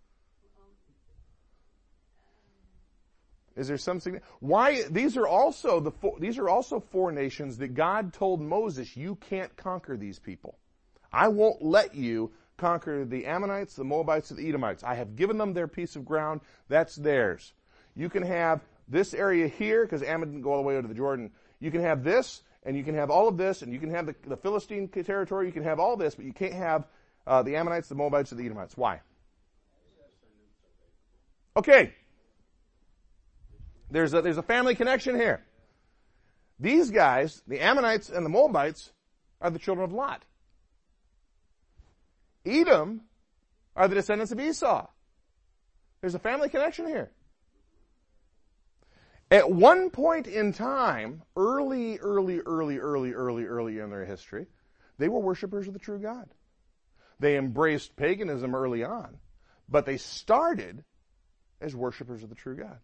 Is there some significance? Why? These are also the four, these are also four nations that God told Moses, you can't conquer these people. I won't let you conquer the Ammonites, the Moabites, and the Edomites. I have given them their piece of ground. That's theirs. You can have this area here, because Ammon didn't go all the way over to the Jordan. You can have this, and you can have all of this, and you can have the, the Philistine territory. You can have all this, but you can't have uh, the Ammonites, the Moabites, and the Edomites. Why? Okay. There's a, there's a family connection here. These guys, the Ammonites and the Moabites, are the children of Lot. Edom are the descendants of Esau. There's a family connection here. At one point in time, early, early, early, early, early, early in their history, they were worshipers of the true God. They embraced paganism early on, but they started as worshipers of the true God.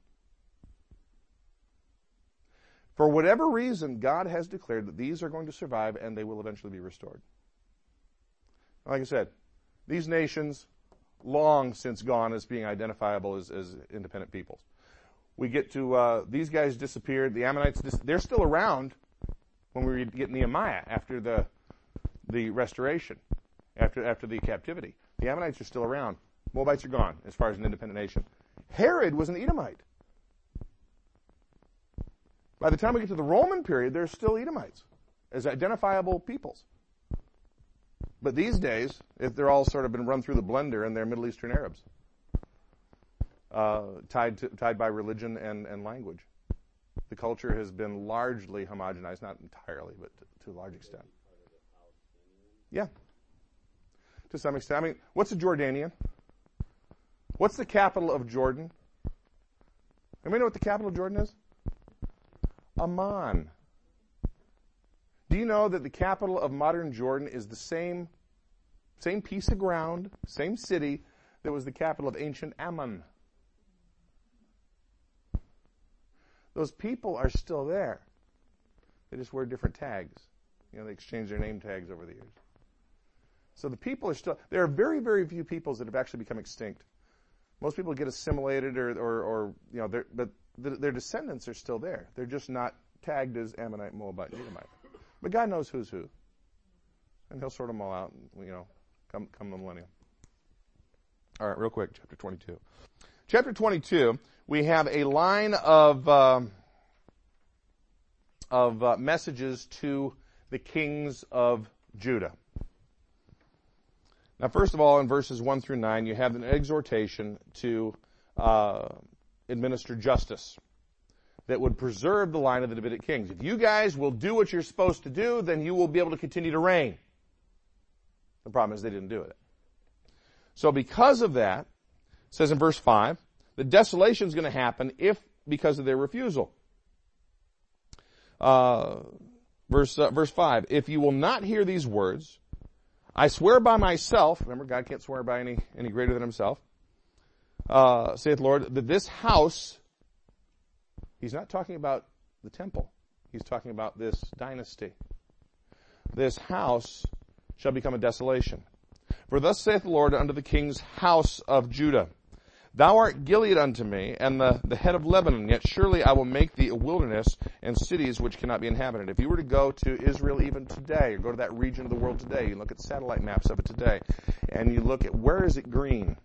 For whatever reason, God has declared that these are going to survive and they will eventually be restored. Like I said, these nations, long since gone as being identifiable as, as independent peoples. We get to, uh, these guys disappeared. The Ammonites, dis- they're still around when we get Nehemiah after the, the restoration, after, after the captivity. The Ammonites are still around. Moabites are gone as far as an independent nation. Herod was an Edomite. By the time we get to the Roman period, there's still Edomites as identifiable peoples. But these days, if they're all sort of been run through the blender and they're Middle Eastern Arabs, uh, tied to, tied by religion and, and language. The culture has been largely homogenized, not entirely, but to, to a large extent. Yeah, to some extent. I mean, what's a Jordanian? What's the capital of Jordan? Anybody know what the capital of Jordan is? Amman. Do you know that the capital of modern Jordan is the same, same piece of ground, same city that was the capital of ancient Ammon? Those people are still there. They just wear different tags. You know, they exchange their name tags over the years. So the people are still, there are very, very few peoples that have actually become extinct. Most people get assimilated or, or, or you know, but the, their descendants are still there. They're just not tagged as Ammonite, Moabite, and Edomite. But God knows who's who. And he'll sort them all out, you know, come, come the millennium. All right, real quick, chapter twenty-two. Chapter twenty-two, we have a line of, um, of uh, messages to the kings of Judah. Now, first of all, in verses one through nine, you have an exhortation to uh, administer justice that would preserve the line of the Davidic kings. If you guys will do what you're supposed to do, then you will be able to continue to reign. The problem is they didn't do it. So because of that, it says in verse five, the desolation is going to happen if, because of their refusal. Uh, verse, uh, verse five, if you will not hear these words, I swear by myself, remember God can't swear by any, any greater than himself, uh, saith the Lord, that this house, he's not talking about the temple, he's talking about this dynasty. This house shall become a desolation. For thus saith the Lord unto the king's house of Judah, thou art Gilead unto me, and the, the head of Lebanon, yet surely I will make thee a wilderness and cities which cannot be inhabited. If you were to go to Israel even today, or go to that region of the world today, you look at satellite maps of it today, and you look at where is it green?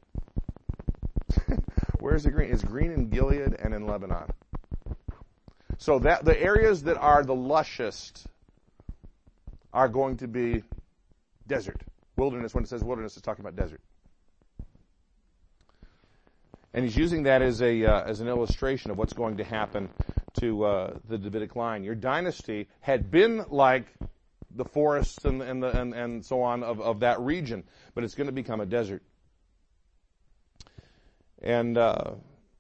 Where is it green? It's green in Gilead and in Lebanon. So that the areas that are the lushest are going to be desert. Wilderness, when it says wilderness, it's talking about desert. And he's using that as a uh, as an illustration of what's going to happen to uh, the Davidic line. Your dynasty had been like the forests and and the, and, and so on of, of that region, but it's going to become a desert. And uh,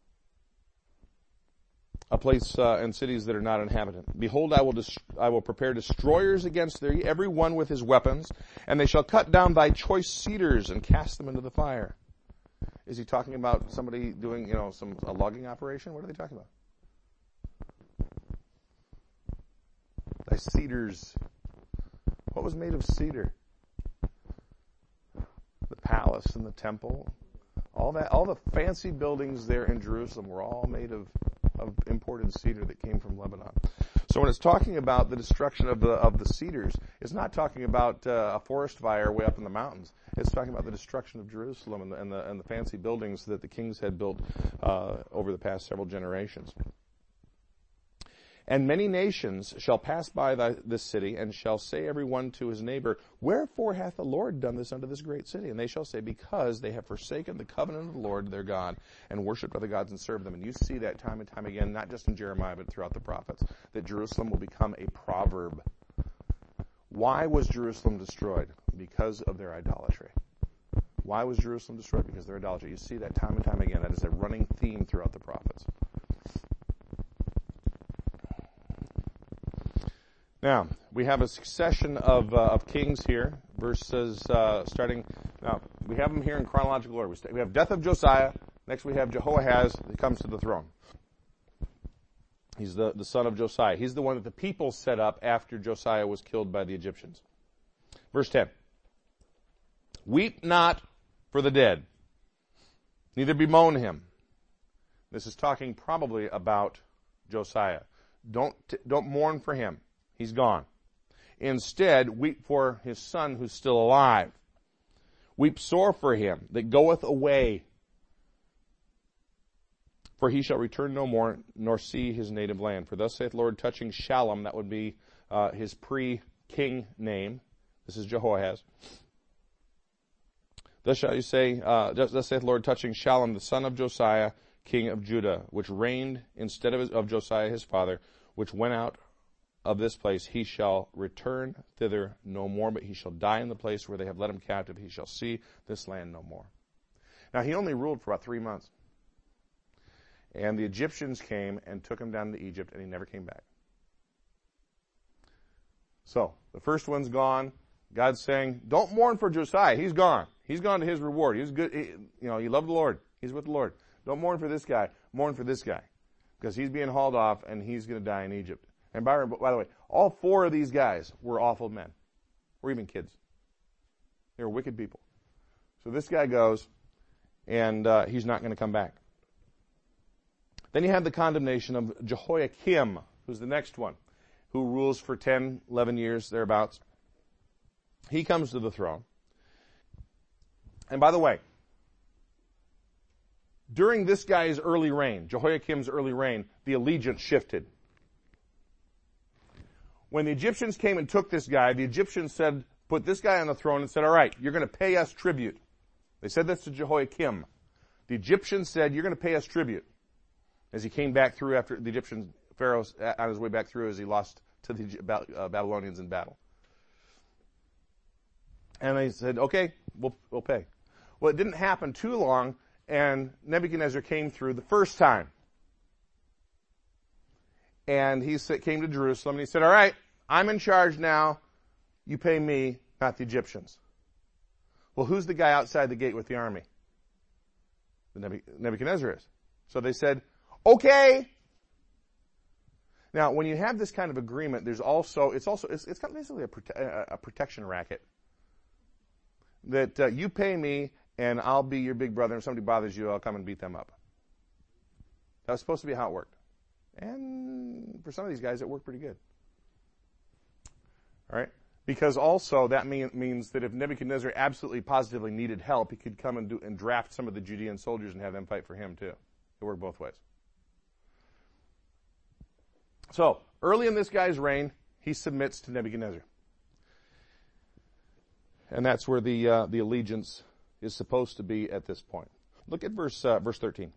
a place uh, and cities that are not inhabited. Behold, I will dest- I will prepare destroyers against thee, every one with his weapons, and they shall cut down thy choice cedars and cast them into the fire. Is he talking about somebody doing, you know, some a logging operation? What are they talking about? Thy cedars. What was made of cedar? palace and the temple, all that, all the fancy buildings there in Jerusalem were all made of, of imported cedar that came from Lebanon. So when it's talking about the destruction of the of the cedars, it's not talking about uh, a forest fire way up in the mountains. It's talking about the destruction of Jerusalem and the and the, and the fancy buildings that the kings had built uh, over the past several generations. And many nations shall pass by thy, this city, and shall say every one to his neighbor, Wherefore hath the Lord done this unto this great city? And they shall say, Because they have forsaken the covenant of the Lord their God, and worshipped other gods and served them. And you see that time and time again, not just in Jeremiah, but throughout the prophets, that Jerusalem will become a proverb. Why was Jerusalem destroyed? Because of their idolatry. Why was Jerusalem destroyed? Because of their idolatry. You see that time and time again. That is a running theme throughout the prophets. Now, we have a succession of, uh, of kings here, verses uh, starting, now, we have them here in chronological order. We, st- we have death of Josiah, next we have Jehoahaz that comes to the throne. He's the, the son of Josiah. He's the one that the people set up after Josiah was killed by the Egyptians. Verse ten. Weep not for the dead, neither bemoan him. This is talking probably about Josiah. Don't, don't mourn for him. He's gone. Instead, weep for his son who's still alive. Weep sore for him that goeth away. For he shall return no more, nor see his native land. For thus saith the Lord, touching Shallum, that would be uh, his pre-king name. This is Jehoahaz. Thus shall you say, uh, thus saith the Lord, touching Shallum, the son of Josiah, king of Judah, which reigned instead of, his, of Josiah his father, which went out of this place, he shall return thither no more, but he shall die in the place where they have led him captive. He shall see this land no more. Now, he only ruled for about three months. And the Egyptians came and took him down to Egypt, and he never came back. So, the first one's gone. God's saying, don't mourn for Josiah. He's gone. He's gone to his reward. He's good. He, you know, he loved the Lord. He's with the Lord. Don't mourn for this guy. Mourn for this guy. Because he's being hauled off, and he's going to die in Egypt. And by, by the way, all four of these guys were awful men, or even kids. They were wicked people. So this guy goes, and uh, he's not going to come back. Then you have the condemnation of Jehoiakim, who's the next one, who rules for ten, eleven years, thereabouts. He comes to the throne. And by the way, during this guy's early reign, Jehoiakim's early reign, the allegiance shifted. When the Egyptians came and took this guy, the Egyptians said, put this guy on the throne and said, all right, you're going to pay us tribute. They said this to Jehoiakim. The Egyptians said, you're going to pay us tribute. As he came back through after the Egyptian Pharaoh, on his way back through as he lost to the Babylonians in battle. And they said, okay, we'll, we'll pay. Well, it didn't happen too long, and Nebuchadnezzar came through the first time. And he came to Jerusalem, and he said, all right, I'm in charge now. You pay me, not the Egyptians. Well, who's the guy outside the gate with the army? The Nebuchadnezzar is. So they said, okay. Now, when you have this kind of agreement, there's also, it's also, it's, it's kind of basically a, prote- a protection racket. That uh, you pay me, and I'll be your big brother. If somebody bothers you, I'll come and beat them up. That was supposed to be how it worked. And for some of these guys, it worked pretty good. All right? Because also that mean, means that if Nebuchadnezzar absolutely positively needed help, he could come and, do, and draft some of the Judean soldiers and have them fight for him too. It worked both ways. So, early in this guy's reign, he submits to Nebuchadnezzar. And that's where the uh, the allegiance is supposed to be at this point. Look at verse uh, verse thirteen.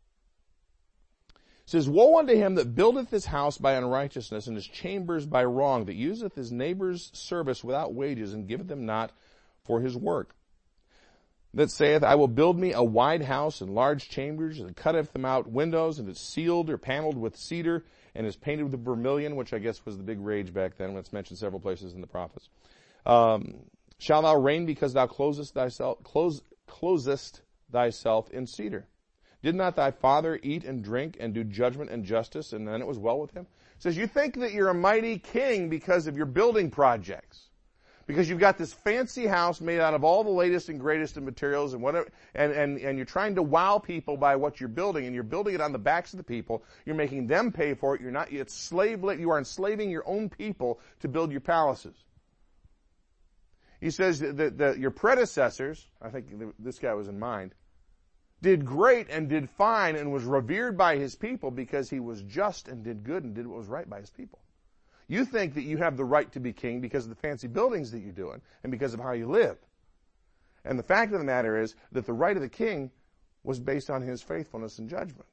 It says, woe unto him that buildeth his house by unrighteousness, and his chambers by wrong, that useth his neighbor's service without wages, and giveth them not for his work. That saith, I will build me a wide house and large chambers, and cutteth them out windows, and is sealed or paneled with cedar, and is painted with vermilion, which I guess was the big rage back then, when it's mentioned several places in the prophets. Um, shall thou reign because thou closest thyself, close, closest thyself in cedar? Did not thy father eat and drink and do judgment and justice, and then it was well with him? It says, you think that you're a mighty king because of your building projects. Because you've got this fancy house made out of all the latest and greatest of materials and whatever, and, and, and you're trying to wow people by what you're building, and you're building it on the backs of the people. You're making them pay for it. You're not, it's slave, you are enslaving your own people to build your palaces. He says that, that your predecessors, I think this guy was in mind, did great and did fine and was revered by his people because he was just and did good and did what was right by his people. You think that you have the right to be king because of the fancy buildings that you're doing and because of how you live. And the fact of the matter is that the right of the king was based on his faithfulness and judgment.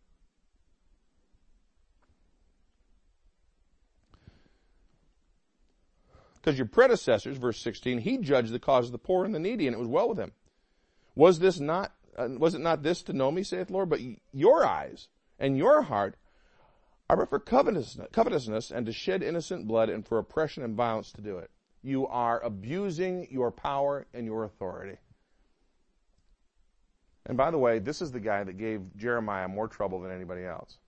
Because your predecessors, verse sixteen, he judged the cause of the poor and the needy, and it was well with him. Was this not, uh, was it not this to know me, saith the Lord? But your eyes and your heart are but for covetousness, covetousness and to shed innocent blood and for oppression and violence to do it. You are abusing your power and your authority. And by the way, this is the guy that gave Jeremiah more trouble than anybody else.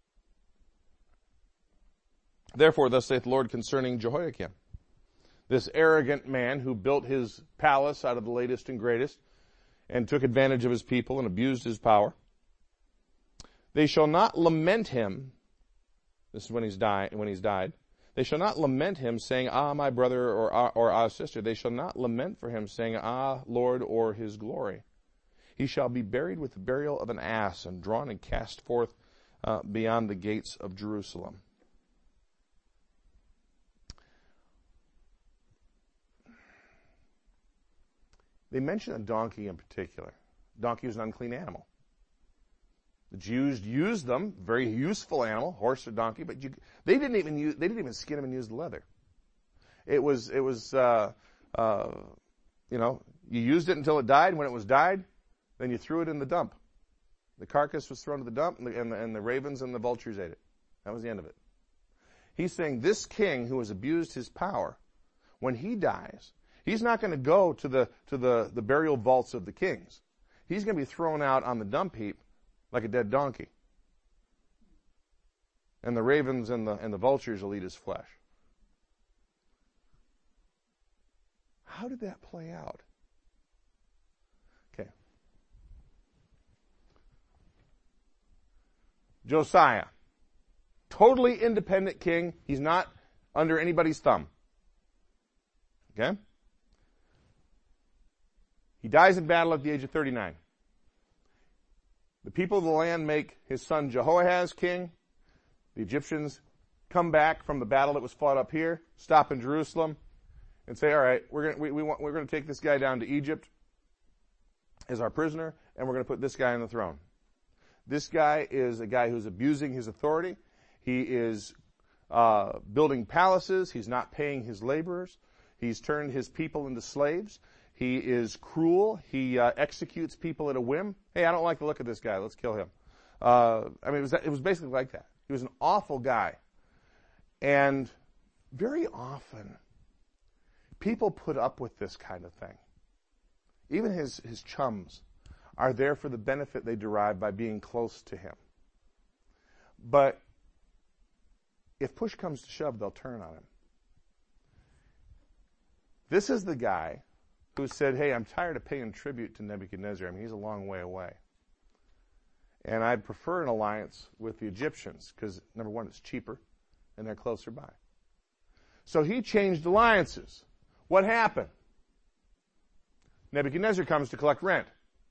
Therefore, thus saith the Lord concerning Jehoiakim, this arrogant man who built his palace out of the latest and greatest and took advantage of his people and abused his power. They shall not lament him. This is when he's died. When he's died, they shall not lament him, saying, "Ah, my brother," or "Ah, or ah, sister." They shall not lament for him, saying, "Ah, Lord," or "His glory." He shall be buried with the burial of an ass, and drawn and cast forth uh, beyond the gates of Jerusalem. They mention a donkey in particular. Donkey was an unclean animal. The Jews used them, very useful animal, horse or donkey, but you, they didn't even use, they didn't even skin them and use the leather. It was, it was, uh, uh, you know, you used it until it died. When it was died, then you threw it in the dump. The carcass was thrown to the dump, and the, and the, and the ravens and the vultures ate it. That was the end of it. He's saying this king who has abused his power, when he dies, he's not going to go to the to the, the burial vaults of the kings. He's going to be thrown out on the dump heap like a dead donkey. And the ravens and the and the vultures will eat his flesh. How did that play out? Okay. Josiah. Totally independent king. He's not under anybody's thumb. Okay? He dies in battle at the age of thirty-nine. The people of the land make his son Jehoahaz king. The Egyptians come back from the battle that was fought up here, stop in Jerusalem, and say, all right, we're going we, we want, we're going to take this guy down to Egypt as our prisoner, and we're going to put this guy on the throne. This guy is a guy who's abusing his authority. He is uh, building palaces. He's not paying his laborers. He's turned his people into slaves. He is cruel. He uh, executes people at a whim. Hey, I don't like the look of this guy. Let's kill him. Uh, I mean, it was, it was basically like that. He was an awful guy. And very often, people put up with this kind of thing. Even his, his chums are there for the benefit they derive by being close to him. But if push comes to shove, they'll turn on him. This is the guy who said, hey, I'm tired of paying tribute to Nebuchadnezzar. I mean, he's a long way away. And I'd prefer an alliance with the Egyptians because, number one, it's cheaper and they're closer by. So he changed alliances. What happened? Nebuchadnezzar comes to collect rent.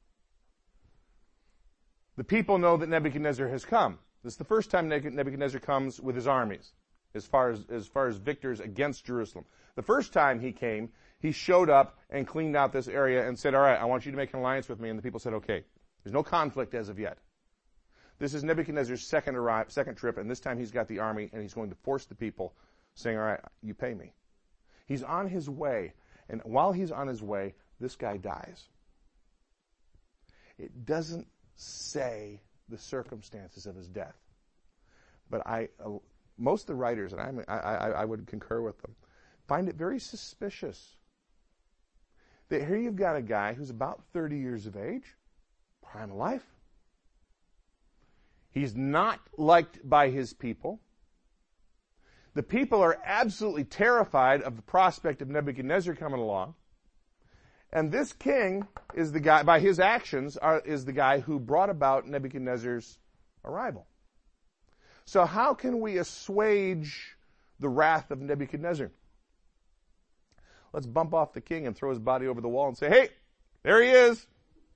The people know that Nebuchadnezzar has come. This is the first time Nebuchadnezzar comes with his armies as far as, as far as victors against Jerusalem. The first time he came, he showed up and cleaned out this area and said, all right, I want you to make an alliance with me. And the people said, okay. There's no conflict as of yet. This is Nebuchadnezzar's second arrive, second trip, and this time he's got the army, and he's going to force the people, saying, all right, you pay me. He's on his way, and while he's on his way, this guy dies. It doesn't say the circumstances of his death. But I, uh, most of the writers, and I'm, I, I, I would concur with them, find it very suspicious that here you've got a guy who's about thirty years of age, prime of life. He's not liked by his people. The people are absolutely terrified of the prospect of Nebuchadnezzar coming along. And this king is the guy, by his actions, are, is the guy who brought about Nebuchadnezzar's arrival. So how can we assuage the wrath of Nebuchadnezzar? Let's bump off the king and throw his body over the wall and say, hey, there he is.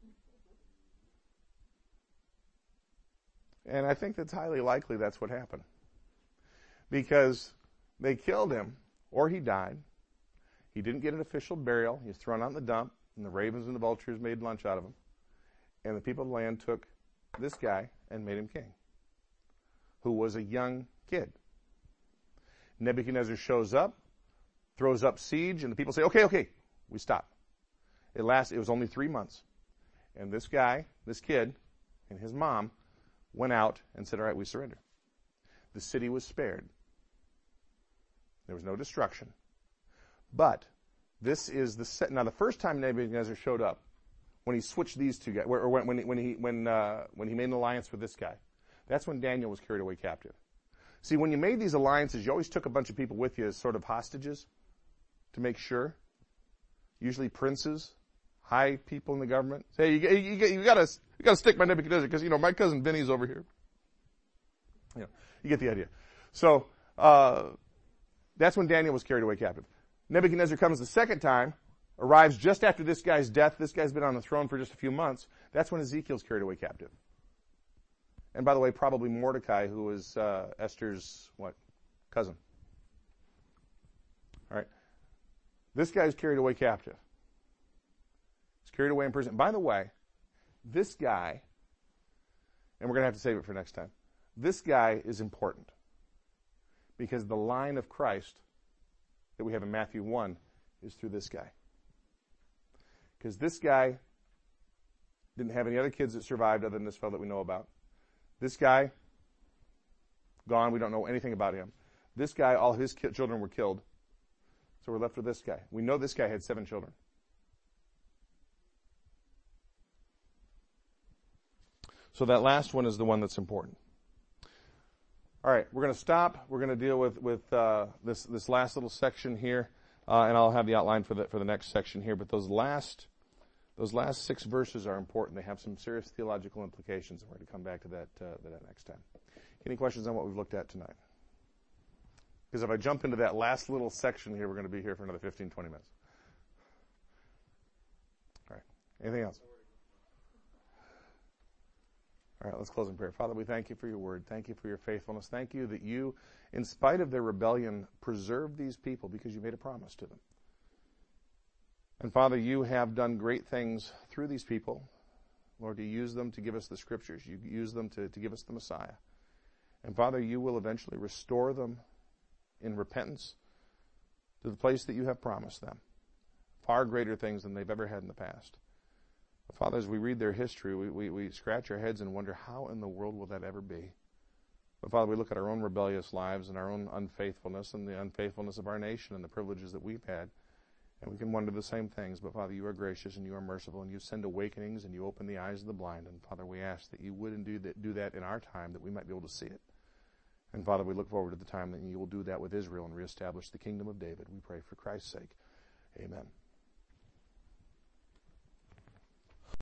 And I think that's highly likely that's what happened. Because they killed him, or he died. He didn't get an official burial. He was thrown out in the dump, and the ravens and the vultures made lunch out of him. And the people of the land took this guy and made him king, who was a young kid. Nebuchadnezzar shows up, throws up siege, and the people say, okay, okay, we stop. It lasts, it was only three months. And this guy, this kid, and his mom went out and said, all right, we surrender. The city was spared. There was no destruction. But this is the set. Now, the first time Nebuchadnezzar showed up, when he switched these two guys, or when when he, when he when uh, when he made an alliance with this guy, that's when Daniel was carried away captive. See, when you made these alliances, you always took a bunch of people with you as sort of hostages to make sure. Usually princes, high people in the government. Say, you, you, you, you gotta you gotta stick by Nebuchadnezzar because you know my cousin Vinny's over here. You know, you get the idea. So uh, that's when Daniel was carried away captive. Nebuchadnezzar comes the second time, arrives just after this guy's death. This guy's been on the throne for just a few months. That's when Ezekiel's carried away captive. And by the way, probably Mordecai, who was uh, Esther's, what, cousin. All right. This guy's carried away captive. He's carried away in prison. By the way, this guy, and we're going to have to save it for next time, this guy is important because the line of Christ that we have in Matthew one is through this guy. Because this guy didn't have any other kids that survived other than this fellow that we know about. This guy, gone, we don't know anything about him. This guy, all his ki- children were killed. So we're left with this guy. We know this guy had seven children. So that last one is the one that's important. All right, we're going to stop. We're going to deal with with uh, this this last little section here, uh, and I'll have the outline for the for the next section here. But those last those last six verses are important. They have some serious theological implications, and we're going to come back to that uh, to that next time. Any questions on what we've looked at tonight? Because if I jump into that last little section here, we're going to be here for another fifteen, twenty minutes. All right. Anything else? All right, let's close in prayer. Father, we thank you for your word. Thank you for your faithfulness. Thank you that you, in spite of their rebellion, preserved these people because you made a promise to them. And Father, you have done great things through these people. Lord, you use them to give us the scriptures. You use them to, to give us the Messiah. And Father, you will eventually restore them in repentance to the place that you have promised them. Far greater things than they've ever had in the past. Father, as we read their history, we, we, we scratch our heads and wonder how in the world will that ever be. But Father, we look at our own rebellious lives and our own unfaithfulness and the unfaithfulness of our nation and the privileges that we've had, and we can wonder the same things. But Father, you are gracious and you are merciful, and you send awakenings and you open the eyes of the blind. And Father, we ask that you would indeed do that in our time, that we might be able to see it. And Father, we look forward to the time that you will do that with Israel and reestablish the kingdom of David. We pray for Christ's sake. Amen.